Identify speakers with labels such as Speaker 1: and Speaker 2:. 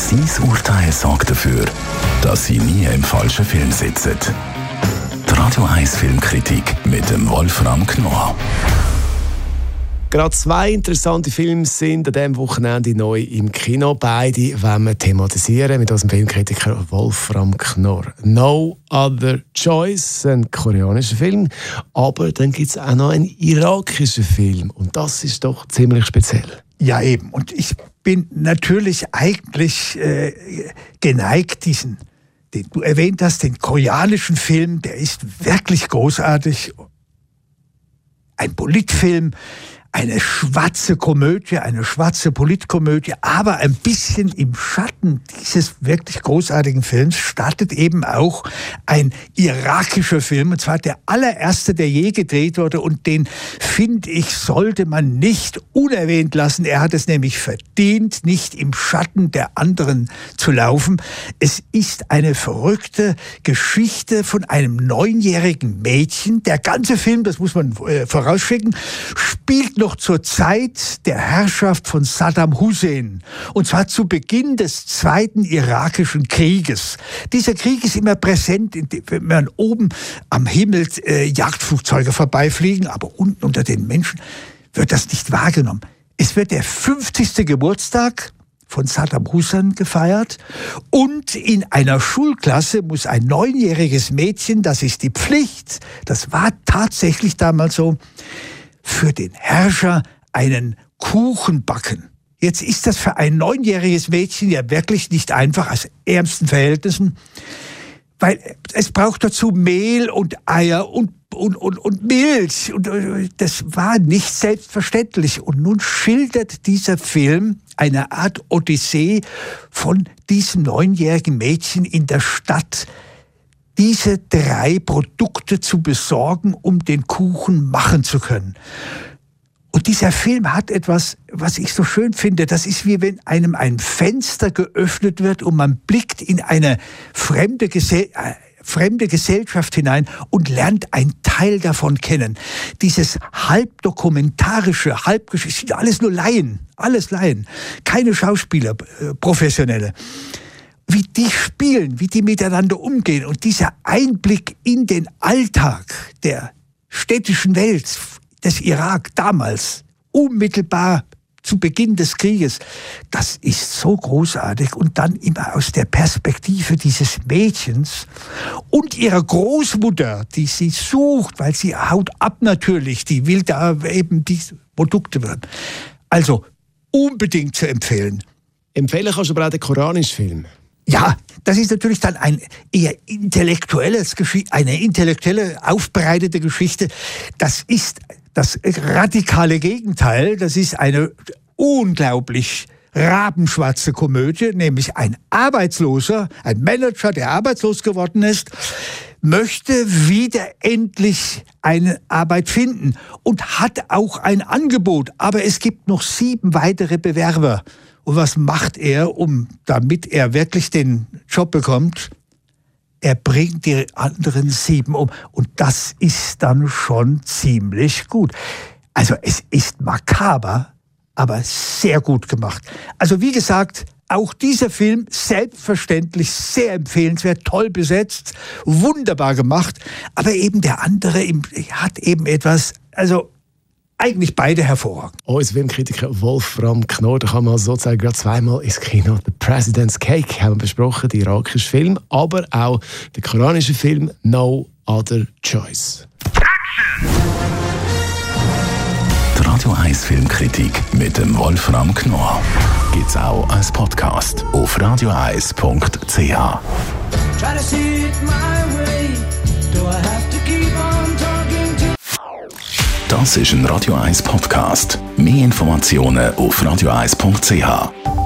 Speaker 1: Sein Urteil sorgt dafür, dass Sie nie im falschen Film sitzen. Die Radio 1 Filmkritik mit dem Wolfram Knorr.
Speaker 2: Gerade 2 interessante Filme sind an diesem Wochenende neu im Kino. Beide wollen wir thematisieren mit unserem Filmkritiker Wolfram Knorr. No Other Choice, ein koreanischer Film. Aber dann gibt es auch noch einen irakischen Film. Und das ist doch ziemlich speziell.
Speaker 3: Ja, eben. Und ich bin natürlich eigentlich geneigt, den du erwähnt hast, den koreanischen Film, der ist wirklich großartig. Ein Politfilm, eine schwarze Komödie, eine schwarze Politkomödie, aber ein bisschen im Schatten dieses wirklich großartigen Films startet eben auch ein irakischer Film, und zwar der allererste, der je gedreht wurde, und den, finde ich, sollte man nicht unerwähnt lassen. Er hat es nämlich verdient, nicht im Schatten der anderen zu laufen. Es ist eine verrückte Geschichte von einem 9-jährigen Mädchen. Der ganze Film, das muss man vorausschicken, spielt noch zur Zeit der Herrschaft von Saddam Hussein. Und zwar zu Beginn des Zweiten Irakischen Krieges. Dieser Krieg ist immer präsent, wenn man oben am Himmel Jagdflugzeuge vorbeifliegen, aber unten unter den Menschen wird das nicht wahrgenommen. Es wird der 50. Geburtstag von Saddam Hussein gefeiert, und in einer Schulklasse muss ein 9-jähriges Mädchen, das ist die Pflicht, das war tatsächlich damals so, für den Herrscher einen Kuchen backen. Jetzt ist das für ein 9-jähriges Mädchen ja wirklich nicht einfach, aus ärmsten Verhältnissen, weil es braucht dazu Mehl und Eier und Milch. Und das war nicht selbstverständlich. Und nun schildert dieser Film eine Art Odyssee von diesem 9-jährigen Mädchen in der Stadt, diese 3 Produkte zu besorgen, um den Kuchen machen zu können. Und dieser Film hat etwas, was ich so schön finde. Das ist wie wenn einem ein Fenster geöffnet wird und man blickt in eine fremde Gesellschaft hinein und lernt einen Teil davon kennen. Dieses halbdokumentarische, halbgeschichtliche, alles nur Laien, alles Laien. Keine Schauspieler, Professionelle. Wie die spielen, wie die miteinander umgehen, und dieser Einblick in den Alltag der städtischen Welt des Irak damals, unmittelbar zu Beginn des Krieges, das ist so großartig. Und dann immer aus der Perspektive dieses Mädchens und ihrer Großmutter, die sie sucht, weil sie haut ab natürlich, die will da eben diese Produkte werden. Also unbedingt zu empfehlen.
Speaker 2: Empfehlen kannst du aber auch den koreanischen Film.
Speaker 3: Ja, das ist natürlich dann eine intellektuelle aufbereitete Geschichte. Das ist das radikale Gegenteil. Das ist eine unglaublich rabenschwarze Komödie, nämlich ein Arbeitsloser, ein Manager, der arbeitslos geworden ist, möchte wieder endlich eine Arbeit finden und hat auch ein Angebot. Aber es gibt noch 7 weitere Bewerber. Und was macht er, damit er wirklich den Job bekommt? Er bringt die anderen 7 um. Und das ist dann schon ziemlich gut. Also es ist makaber, aber sehr gut gemacht. Also wie gesagt, auch dieser Film selbstverständlich sehr empfehlenswert, toll besetzt, wunderbar gemacht. Aber eben der andere hat eben etwas, also eigentlich beide hervorragend.
Speaker 2: Unser Filmkritiker Wolfram Knorr, da kann man sozusagen gerade 2-mal ins Kino. The President's Cake haben wir besprochen, der irakische Film, aber auch der koreanische Film No Other Choice.
Speaker 1: Die Radio 1 Filmkritik mit dem Wolfram Knorr gibt's auch als Podcast auf radio1.ch. Das ist ein Radio 1 Podcast. Mehr Informationen auf radio1.ch.